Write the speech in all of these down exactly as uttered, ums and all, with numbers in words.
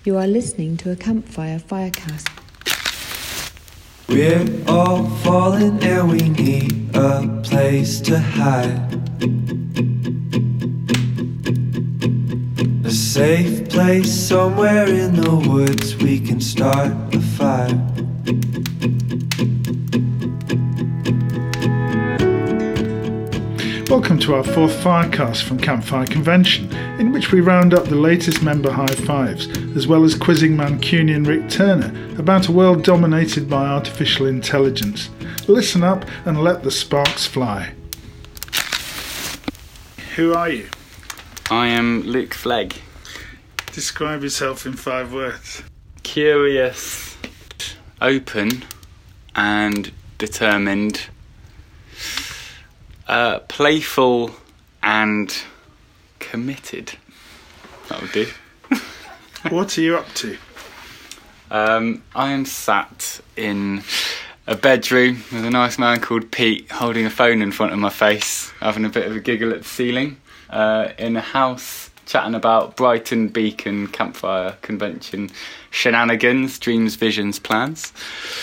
You are listening to a Campfire Firecast. We're all falling and we need a place to hide. A safe place somewhere in the woods we can start a fire. Welcome to our fourth Firecast from Campfire Convention, in which we round up the latest member high fives, as well as quizzing Mancunian Rick Turner about a world dominated by artificial intelligence. Listen up and let the sparks fly. Who are you? I am Luke Flegg. Describe yourself in five words. Curious, open, and determined. Uh, playful and committed. That would do. What are you up to? Um, I am sat in a bedroom with a nice man called Pete holding a phone in front of my face, having a bit of a giggle at the ceiling, uh, in a house chatting about Brighton Beacon Campfire Convention shenanigans, dreams, visions, plans.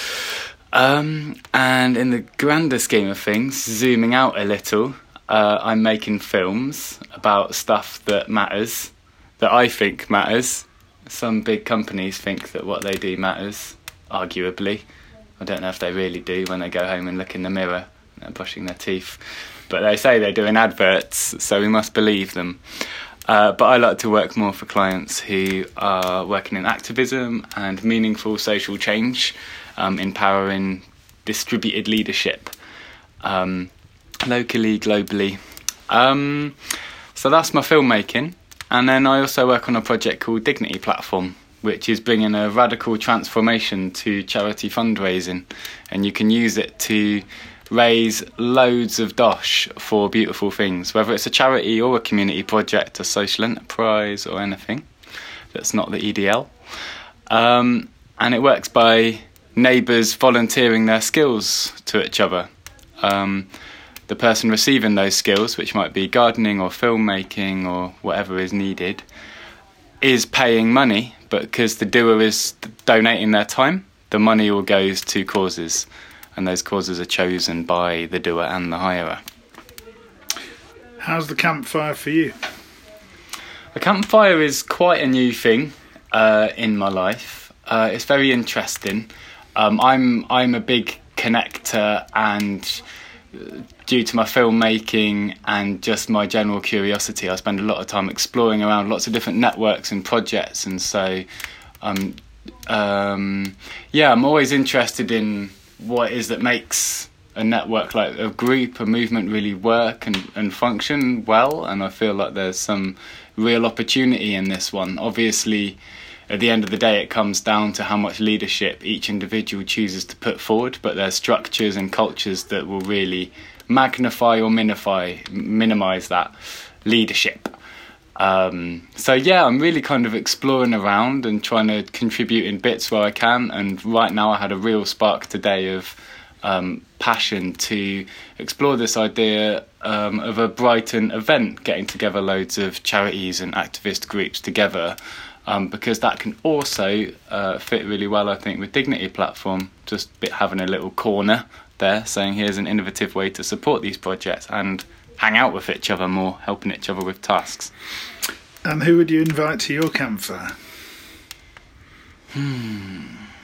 Um, and in the grander scheme of things, zooming out a little, uh, I'm making films about stuff that matters, that I think matters. Some big companies think that what they do matters, arguably. I don't know if they really do when they go home and look in the mirror and they're brushing their teeth. But they say they're doing adverts, so we must believe them. Uh, but I like to work more for clients who are working in activism and meaningful social change. Um, empowering distributed leadership, um, locally, globally. Um, so that's my filmmaking. And then I also work on a project called Dignity Platform, which is bringing a radical transformation to charity fundraising. And you can use it to raise loads of dosh for beautiful things, whether it's a charity or a community project, a social enterprise or anything that's not the E D L. Um, and it works by neighbours volunteering their skills to each other. Um, the person receiving those skills, which might be gardening or filmmaking or whatever is needed, is paying money, but because the doer is donating their time, the money all goes to causes, and those causes are chosen by the doer and the hirer. How's the campfire for you? The campfire is quite a new thing uh, in my life. Uh, it's very interesting. Um, I'm I'm a big connector, and due to my filmmaking and just my general curiosity, I spend a lot of time exploring around lots of different networks and projects. And so, um, um, yeah, I'm always interested in what it is that makes a network, like a group, a movement, really work and, and function well. And I feel like there's some real opportunity in this one. Obviously, at the end of the day, it comes down to how much leadership each individual chooses to put forward, but there's structures and cultures that will really magnify or minify, minimise that leadership. Um, so yeah, I'm really kind of exploring around and trying to contribute in bits where I can, and right now I had a real spark today of um, passion to explore this idea um, of a Brighton event, getting together loads of charities and activist groups together. Um, because that can also uh, fit really well, I think, with Dignity Platform, just having a little corner there saying here's an innovative way to support these projects and hang out with each other more, helping each other with tasks. And who would you invite to your campfire? Hmm.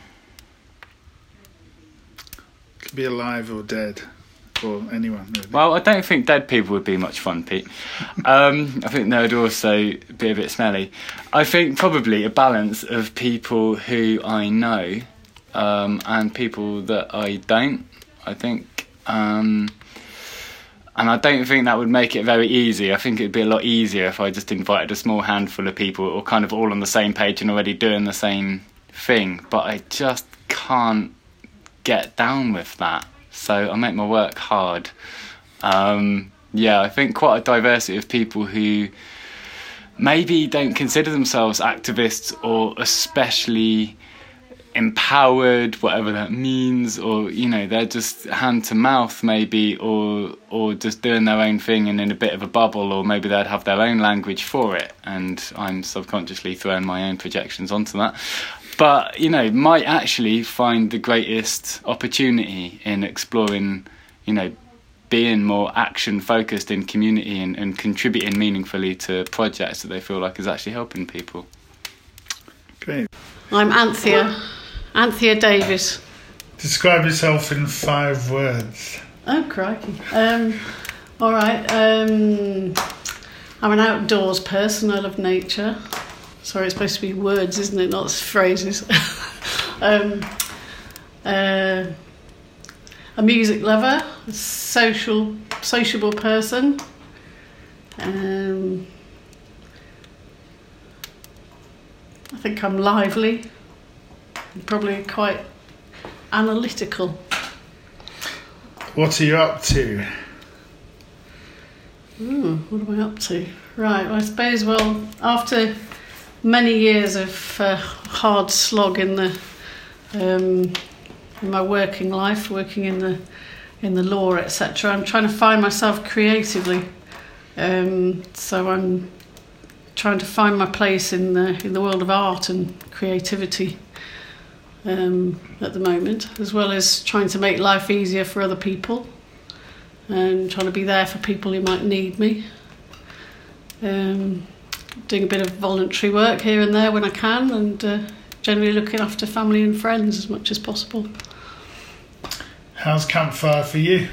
Could be alive or dead. Or anyone, really. Well, I don't think dead people would be much fun, Pete. Um, I think they would also be a bit smelly. I think probably a balance of people who I know um, and people that I don't. I think, um, and I don't think that would make it very easy. I think it'd be a lot easier if I just invited a small handful of people who are kind of all on the same page and already doing the same thing. But I just can't get down with that. So I make my work hard. Um, yeah, I think quite a diversity of people who maybe don't consider themselves activists or especially empowered, whatever that means, or, you know, they're just hand to mouth maybe, or or just doing their own thing and in a bit of a bubble, or maybe they'd have their own language for it, and I'm subconsciously throwing my own projections onto that. But, you know, might actually find the greatest opportunity in exploring, you know, being more action focused in community and, and contributing meaningfully to projects that they feel like is actually helping people. Great. I'm Anthea, Anthea Davis. Describe yourself in five words. Oh, crikey. Um, all right. Um, I'm an outdoors person. I love nature. Sorry, it's supposed to be words, isn't it? Not phrases. um, uh, a music lover, a social, sociable person. Um, I think I'm lively. I'm probably quite analytical. What are you up to? Ooh, what am I up to? Right, well, I suppose, well, after many years of uh, hard slog in the um, in my working life, working in the in the law, et cetera, I'm trying to find myself creatively. Um, so I'm trying to find my place in the in the world of art and creativity um, at the moment, as well as trying to make life easier for other people and trying to be there for people who might need me. Um, doing a bit of voluntary work here and there when I can, and uh, generally looking after family and friends as much as possible. How's Campfire for you?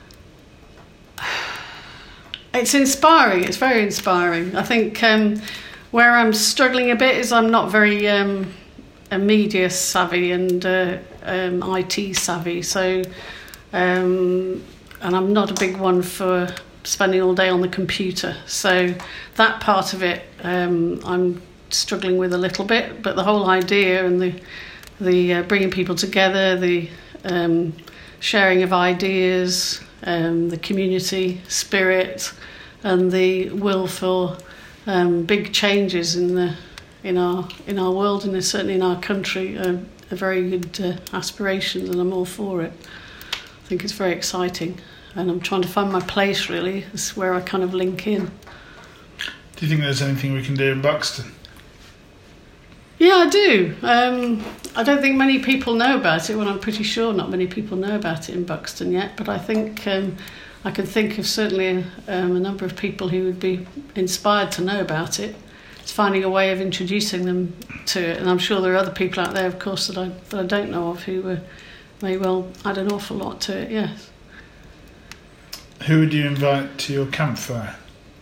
It's inspiring. It's very inspiring. I think um, where I'm struggling a bit is I'm not very um, media savvy and uh, um, I T savvy. So, um, and I'm not a big one for spending all day on the computer. So that part of it um, I'm struggling with a little bit. But the whole idea and the the uh, bringing people together, the um, sharing of ideas, um, the community spirit, and the will for um, big changes in the in our in our world and certainly in our country are, are very good uh, aspirations, and I'm all for it. I think it's very exciting, and I'm trying to find my place. Really, it's where I kind of link in. Do you think there's anything we can do in Buxton? Yeah, I do. Um, I don't think many people know about it. Well, I'm pretty sure not many people know about it in Buxton yet. But I think um, I can think of certainly um, a number of people who would be inspired to know about it. It's finding a way of introducing them to it. And I'm sure there are other people out there, of course, that I, that I don't know of who uh, may well add an awful lot to it, yes. Who would you invite to your campfire?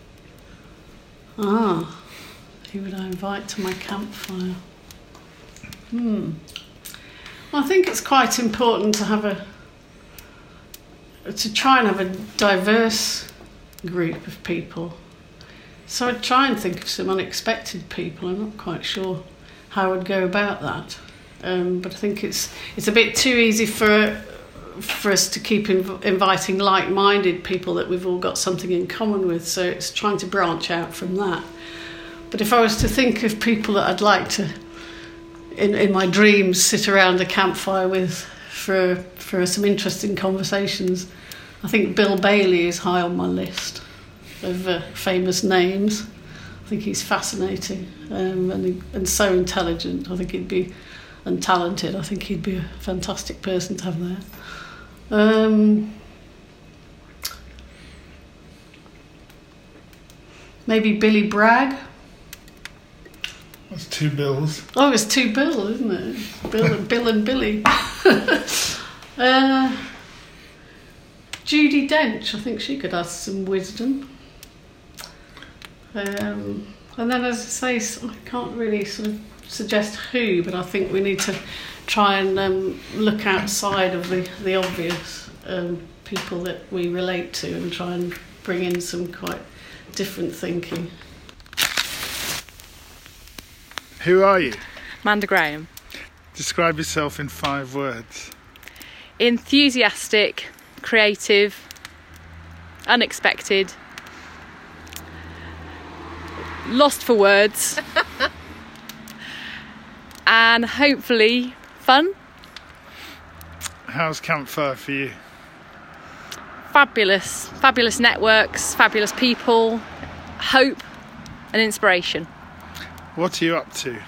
Ah, who would I invite to my campfire? Hmm. Well, I think it's quite important to have a to try and have a diverse group of people. So I'd try and think of some unexpected people. I'm not quite sure how I would go about that, um, but I think it's it's a bit too easy for for us to keep inv- inviting like-minded people that we've all got something in common with. So it's trying to branch out from that. But if I was to think of people that I'd like to, in, in my dreams, sit around a campfire with for for some interesting conversations, I think Bill Bailey is high on my list of uh, famous names. I think he's fascinating um, and he, and so intelligent. I think he'd be, and talented. I think he'd be a fantastic person to have there. Um, maybe Billy Bragg. That's two Bills. Oh, it's two Bill, isn't it? Bill and Bill and Billy. uh, Judi Dench, I think she could add some wisdom. Um, and then, as I say, I can't really sort of suggest who, but I think we need to try and um, look outside of the, the obvious um, people that we relate to and try and bring in some quite different thinking. Who are you? Amanda Graham. Describe yourself in five words. Enthusiastic, creative, unexpected, lost for words, and hopefully fun. How's Campfire for you? Fabulous, fabulous networks, fabulous people, hope and inspiration. What are you up to?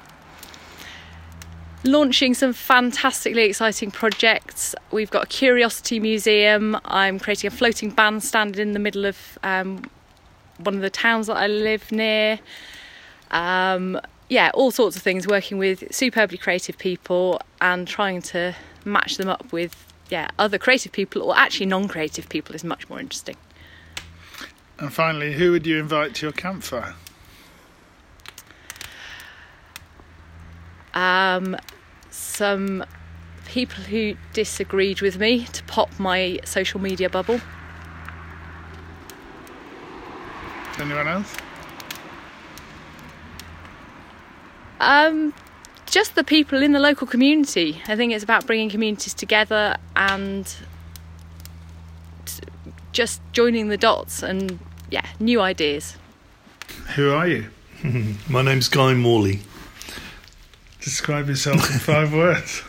Launching some fantastically exciting projects. We've got a curiosity museum. I'm creating a floating bandstand in the middle of um, one of the towns that I live near. Um, yeah, all sorts of things, working with superbly creative people and trying to match them up with yeah other creative people, or actually non-creative people is much more interesting. And finally, who would you invite to your campfire? Um, some people who disagreed with me to pop my social media bubble. Anyone else? Um, just the people in the local community. I think it's about bringing communities together and t- just joining the dots and yeah, new ideas. Who are you? My name's Guy Morley. Describe yourself in five words.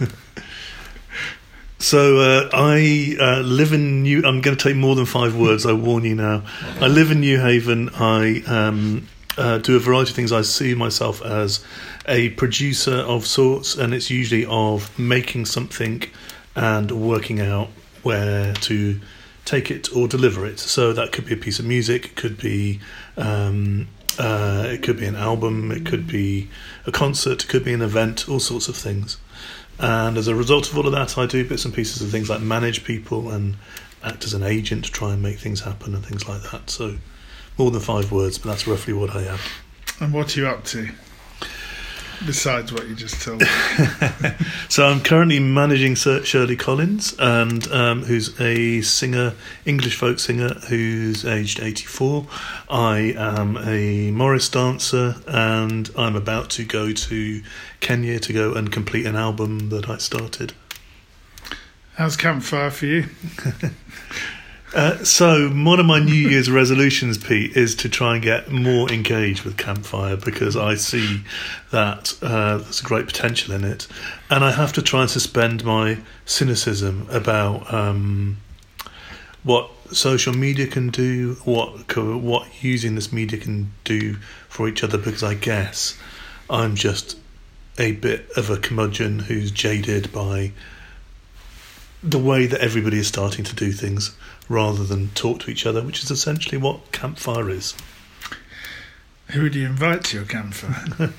So uh, I uh, live in New. I'm going to take more than five words. I warn you now. I live in New Haven. I um, uh, do a variety of things. I see myself as a producer of sorts, and it's usually of making something and working out where to take it or deliver it. So that could be a piece of music. It could be. Um, Uh, it could be an album, it could be a concert, it could be an event, all sorts of things. And as a result of all of that, I do bits and pieces of things like manage people and act as an agent to try and make things happen and things like that. So more than five words, but that's roughly what I am. And what are you up to, besides what you just told me? So I'm currently managing Sir Shirley Collins, and um, who's a singer, English folk singer, who's aged eighty-four. I am a Morris dancer, and I'm about to go to Kenya to go and complete an album that I started. How's Campfire for you? Uh, so one of my New Year's resolutions, Pete, is to try and get more engaged with Campfire, because I see that uh, there's a great potential in it, and I have to try and suspend my cynicism about um, what social media can do, what co- what using this media can do for each other, because I guess I'm just a bit of a curmudgeon who's jaded by the way that everybody is starting to do things rather than talk to each other, which is essentially what Campfire is. Who would you invite to your campfire?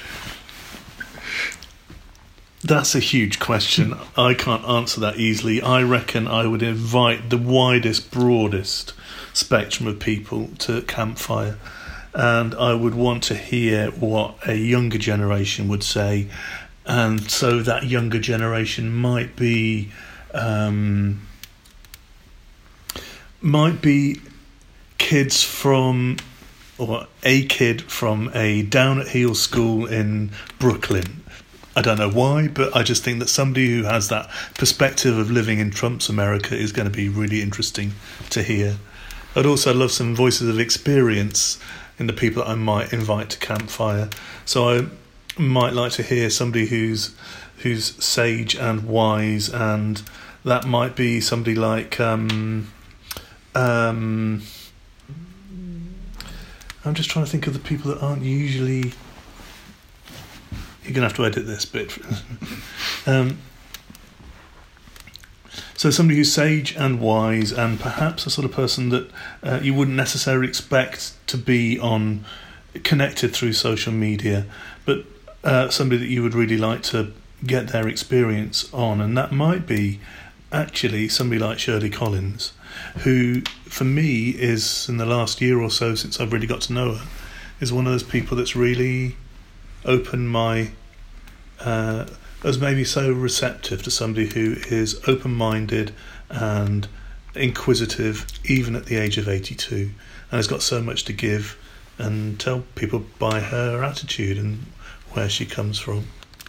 That's a huge question. I can't answer that easily. I reckon I would invite the widest, broadest spectrum of people to Campfire, and I would want to hear what a younger generation would say, and so that younger generation might be um, might be kids from, or a kid from a down at heel school in Brooklyn. I don't know why, but I just think that somebody who has that perspective of living in Trump's America is going to be really interesting to hear. I'd also love some voices of experience in the people that I might invite to Campfire. So I might like to hear somebody who's who's sage and wise, and that might be somebody like um, um, I'm just trying to think of the people that aren't usually. You're going to have to edit this bit. um, so somebody who's sage and wise, and perhaps a sort of person that uh, you wouldn't necessarily expect to be on connected through social media, but uh, somebody that you would really like to get their experience on. And that might be actually somebody like Shirley Collins, who for me is, in the last year or so since I've really got to know her, is one of those people that's really open my uh, as maybe so receptive to somebody who is open-minded and inquisitive even at the age of eighty-two, and has got so much to give and tell people by her attitude and where she comes from.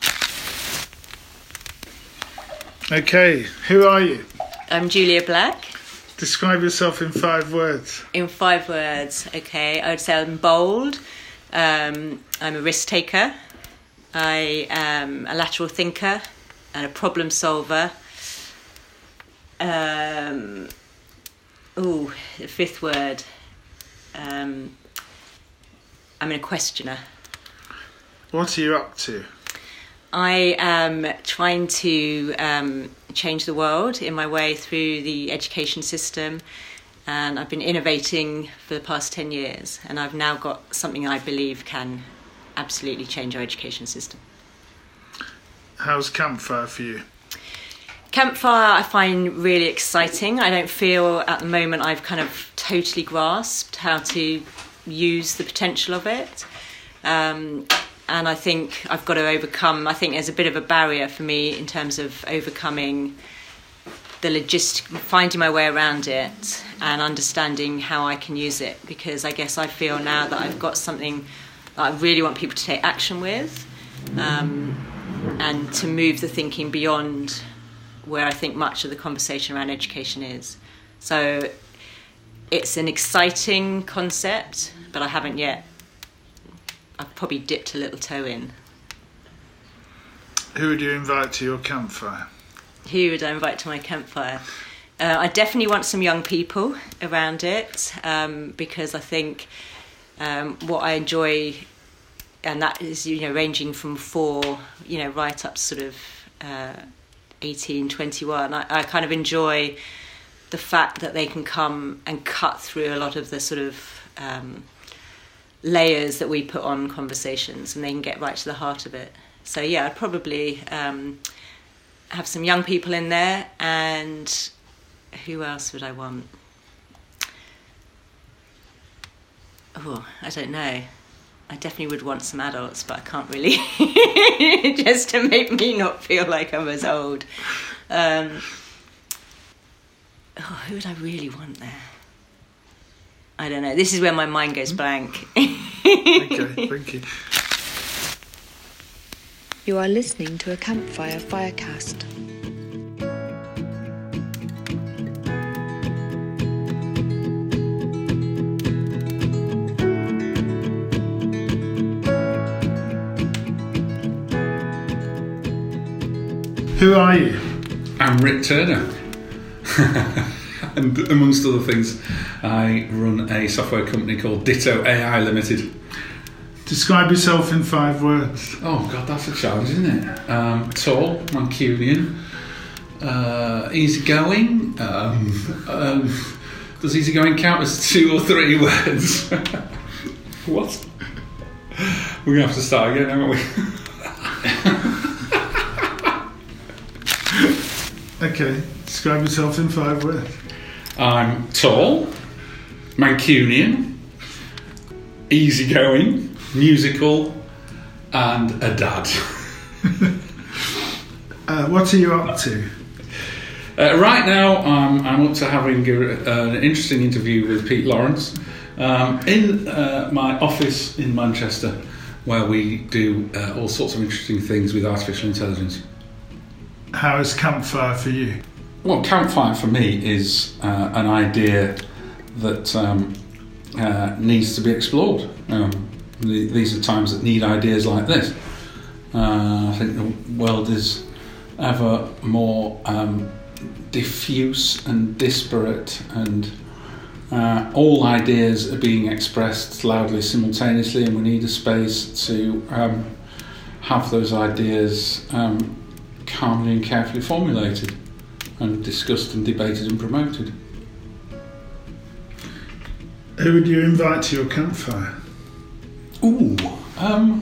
Okay, who are you? I'm Julia Black. Describe yourself in five words. In five words, okay. I would say I'm bold. Um, I'm a risk taker. I am a lateral thinker. and a problem solver. Um, oh, the fifth word. Um, I'm a questioner. What are you up to? I am trying to um, change the world in my way through the education system, and I've been innovating for the past ten years, and I've now got something I believe can absolutely change our education system. How's Campfire for you? Campfire I find really exciting. I don't feel at the moment I've kind of totally grasped how to use the potential of it. Um, and I think I've got to overcome, I think there's a bit of a barrier for me in terms of overcoming the logistic, finding my way around it and understanding how I can use it, because I guess I feel now that I've got something that I really want people to take action with, um, and to move the thinking beyond where I think much of the conversation around education is. So it's an exciting concept, but I haven't yet, I've probably dipped a little toe in. Who would you invite to your campfire? Who would I invite to my campfire? Uh, I definitely want some young people around it, um, because I think um, what I enjoy, and that is, you know, ranging from four, you know, right up to sort of uh, eighteen, twenty-one. I, I kind of enjoy the fact that they can come and cut through a lot of the sort of um, layers that we put on conversations, and they can get right to the heart of it. So yeah, I'd probably um, have some young people in there, and who else would I want? Oh, I don't know. I definitely would want some adults, but I can't really, just to make me not feel like I'm as old. Um, oh, who would I really want there? I don't know. This is where my mind goes blank. Okay, thank you. You are listening to a Campfire Firecast. Who are you? I'm Rick Turner. And amongst other things, I run a software company called Ditto A I Limited. Describe yourself in five words. Oh God, that's a challenge, isn't it? Um, tall, Mancunian, uh, easygoing. Um, um, does easygoing count as two or three words? What? We're gonna have to start again, aren't we? Okay, describe yourself in five words. I'm tall, Mancunian, easygoing, musical, and a dad. uh, what are you up to? Uh, right now, um, I'm up to having a, uh, an interesting interview with Pete Lawrence um, in uh, my office in Manchester, where we do uh, all sorts of interesting things with artificial intelligence. How is Campfire for you? Well, Campfire for me is uh, an idea that um, uh, needs to be explored. Um, the, these are times that need ideas like this. Uh, I think the world is ever more um, diffuse and disparate, and uh, all ideas are being expressed loudly simultaneously, and we need a space to um, have those ideas um, calmly and carefully formulated and discussed and debated and promoted. Who would you invite to your campfire? Ooh, um,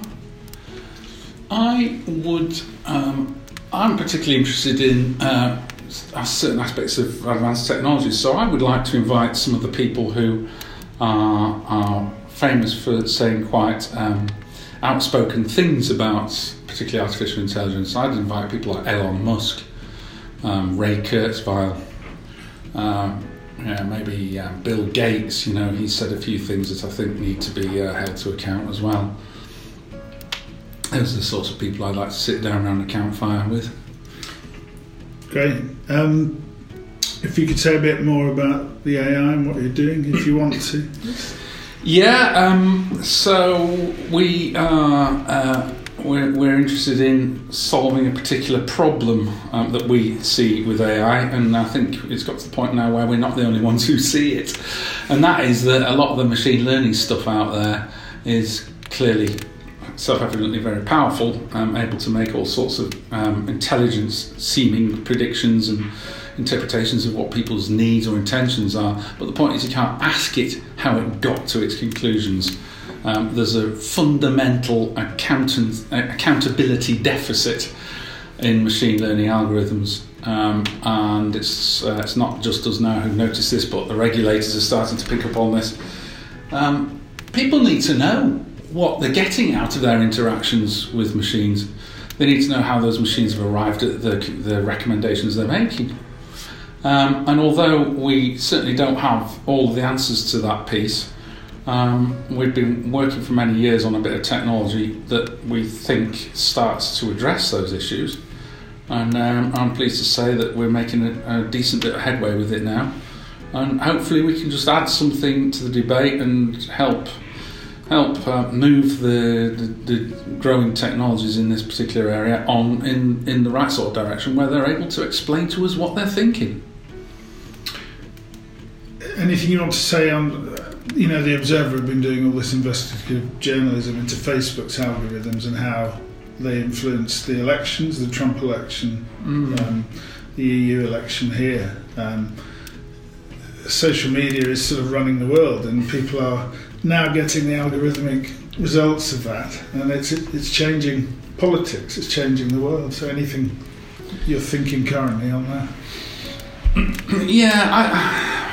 I would. Um, I'm particularly interested in uh, certain aspects of advanced technology, so I would like to invite some of the people who are, are famous for saying quite um, outspoken things about particularly artificial intelligence. I'd invite people like Elon Musk, um, Ray Kurzweil, um, yeah, maybe um, Bill Gates. You know, he's said a few things that I think need to be uh, held to account as well. Those are the sorts of people I'd like to sit down around a campfire with. Great. Um, if you could say a bit more about the A I and what you're doing, if you want to. Yeah, um, so we are uh, we're, we're interested in solving a particular problem um, that we see with A I, and I think it's got to the point now where we're not the only ones who see it, and that is that a lot of the machine learning stuff out there is clearly self-evidently very powerful, um, able to make all sorts of um, intelligence-seeming predictions and interpretations of what people's needs or intentions are, but the point is you can't ask it how it got to its conclusions. Um, there's a fundamental accountant, accountability deficit in machine learning algorithms, um, and it's uh, it's not just us now who notice this, but the regulators are starting to pick up on this. Um, people need to know what they're getting out of their interactions with machines. They need to know how those machines have arrived at the, the recommendations they're making. Um, and although we certainly don't have all of the answers to that piece, um, we've been working for many years on a bit of technology that we think starts to address those issues. And um, I'm pleased to say that we're making a, a decent bit of headway with it now. And hopefully we can just add something to the debate and help help uh, move the, the, the growing technologies in this particular area on in, in the right sort of direction, where they're able to explain to us what they're thinking. Anything you want to say on, you know, the Observer have been doing all this investigative journalism into Facebook's algorithms and how they influence the elections, the Trump election, mm. um, the E U election here. Um, social media is sort of running the world, and people are now getting the algorithmic results of that, and it's it's changing politics, it's changing the world. So anything you're thinking currently on that? Yeah, I,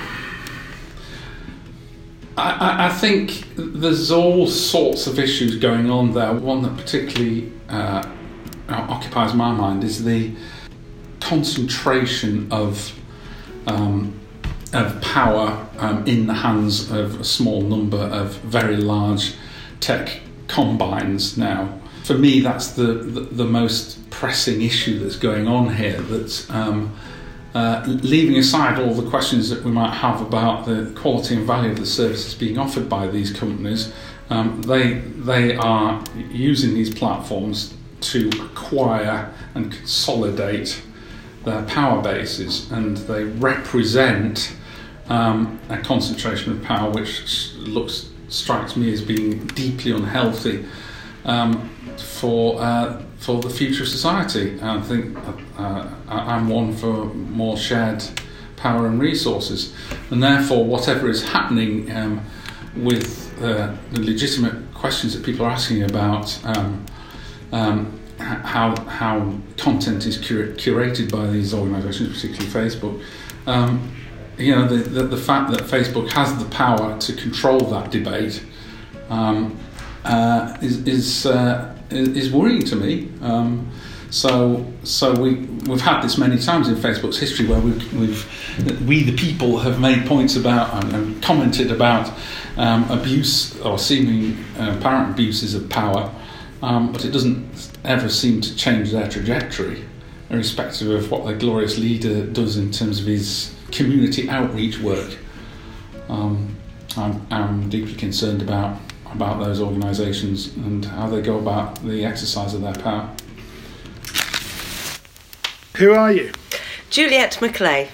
I, I think there's all sorts of issues going on there. One that particularly uh, occupies my mind is the concentration of um, of power um, in the hands of a small number of very large tech combines now. For me, that's the, the, the most pressing issue that's going on here, that um, uh, leaving aside all the questions that we might have about the quality and value of the services being offered by these companies, um, they, they are using these platforms to acquire and consolidate their power bases, and they represent Um, a concentration of power which looks strikes me as being deeply unhealthy um, for uh, for the future of society. I think uh, I'm one for more shared power and resources, and therefore whatever is happening um, with uh, the legitimate questions that people are asking about um, um, how how content is cur- curated by these organisations, particularly Facebook. Um, You know, the, the the fact that Facebook has the power to control that debate um, uh, is is, uh, is worrying to me. Um, so so we we've had this many times in Facebook's history where we've, we've we the people have made points about and, and commented about um, abuse or seeming uh, apparent abuses of power, um, but it doesn't ever seem to change their trajectory, irrespective of what the glorious leader does in terms of his community outreach work. Um, I'm, I'm deeply concerned about about those organisations and how they go about the exercise of their power. Who are you? Juliette Maclay.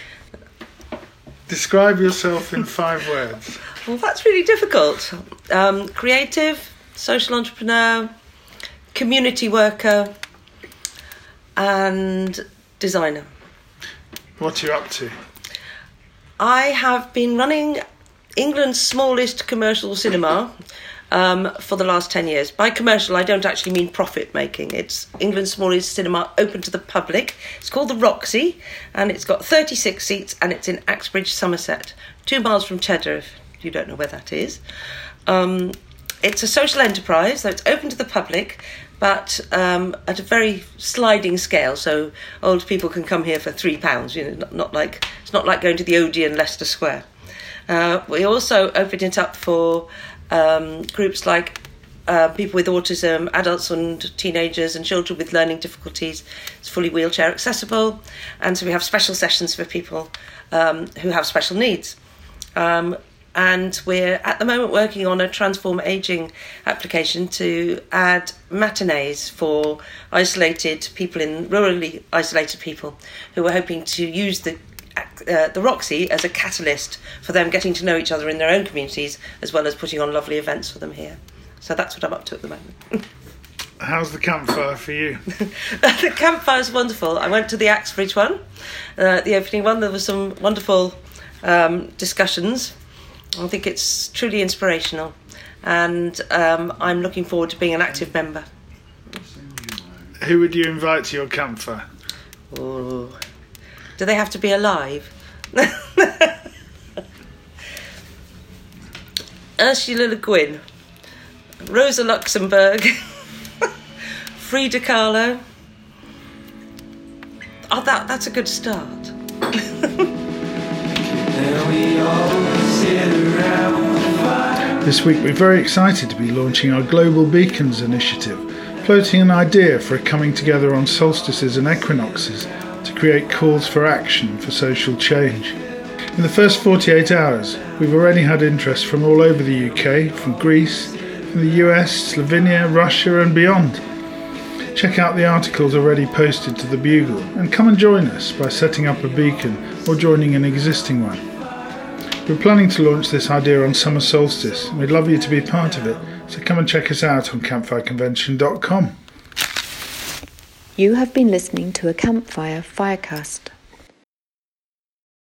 Describe yourself in five words. Well, that's really difficult. Um, creative, social entrepreneur, community worker, and designer. What are you up to? I have been running England's smallest commercial cinema um, for the last ten years. By commercial, I don't actually mean profit making. It's England's smallest cinema open to the public. It's called the Roxy, and it's got thirty-six seats, and it's in Axbridge, Somerset, two miles from Cheddar, if you don't know where that is. Um, it's a social enterprise, so it's open to the public, but um, at a very sliding scale, so old people can come here for three pounds. You know, not, not like it's not like going to the Odeon, Leicester Square. Uh, we also opened it up for um, groups like uh, people with autism, adults and teenagers, and children with learning difficulties. It's fully wheelchair accessible, and so we have special sessions for people um, who have special needs. Um, and we're at the moment working on a Transform Aging application to add matinees for isolated people, in rurally isolated people who are hoping to use the uh, the Roxy as a catalyst for them getting to know each other in their own communities, as well as putting on lovely events for them here. So that's what I'm up to at the moment. How's the campfire for you? The campfire's wonderful. I went to the Axbridge one, uh, the opening one. There were some wonderful um, discussions. I think it's truly inspirational, and um, I'm looking forward to being an active member. Who would you invite to your campfire? Oh, do they have to be alive? Ursula Le Guin, Rosa Luxemburg, Frida Kahlo. Oh, that, that's a good start. This week we're very excited to be launching our Global Beacons initiative, floating an idea for a coming together on solstices and equinoxes to create calls for action for social change. In the first forty-eight hours, we've already had interest from all over the U K, from Greece, from the U S, Slovenia, Russia and beyond. Check out the articles already posted to the Bugle and come and join us by setting up a beacon or joining an existing one. We're planning to launch this idea on summer solstice and we'd love you to be part of it, so come and check us out on campfire convention dot com. You have been listening to a Campfire Firecast.